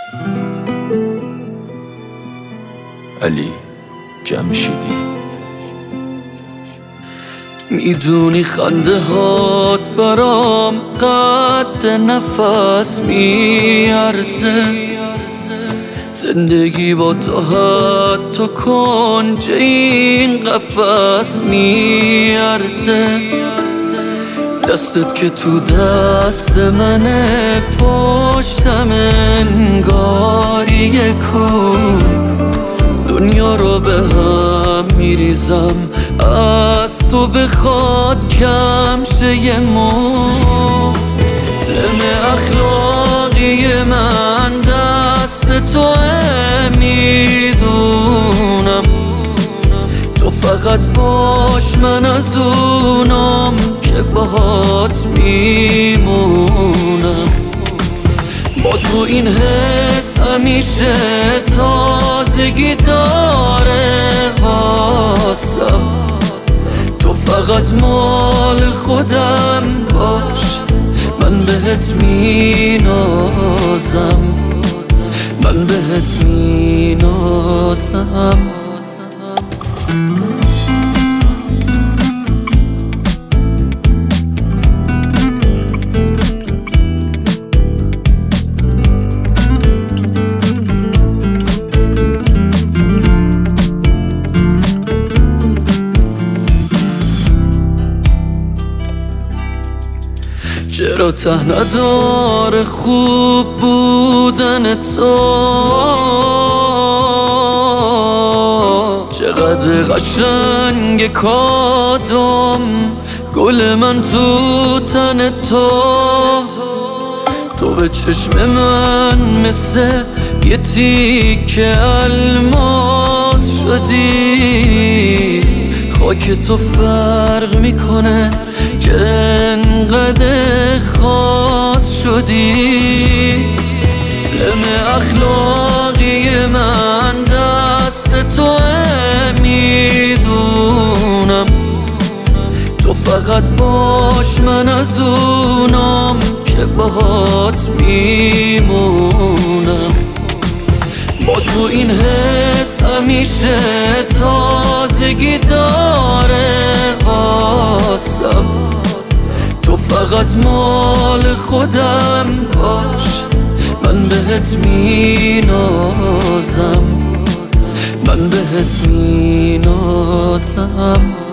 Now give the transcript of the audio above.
علی جمشیدی. میدونی خنده هات برام قد نفس میارزه، زندگی با تو حتی کنج این قفس میارزه. دستت که تو دست منه، پشتم انگاری یکو، دنیا رو به هم میریزم از تو بخواد کم شه یه مو. علم اخلاقی من دست تو میدونم، تو فقط باش من از اونم که باهات میمونم. با تو این حس همیشه تازگی داره واسم، تو فقط مال خودم باش، من بهت مینازم، من بهت مینازم. چرا ته نداره خوب بودن تو؟ چقدر قشنگ کادم گل من تو تن تو. تو به چشم من مثل یه تیکه الماس شدی، خاک تو فرق میکنه که انقدر خاص شدی. علم اخلاقی من دست تو میدونم، تو فقط باش من از اونم که باهات میمونم. با تو این حس همیشه تازگی داره واسم، تو فقط مال خودم باش، من بهت مینازم، من بهت مینازم.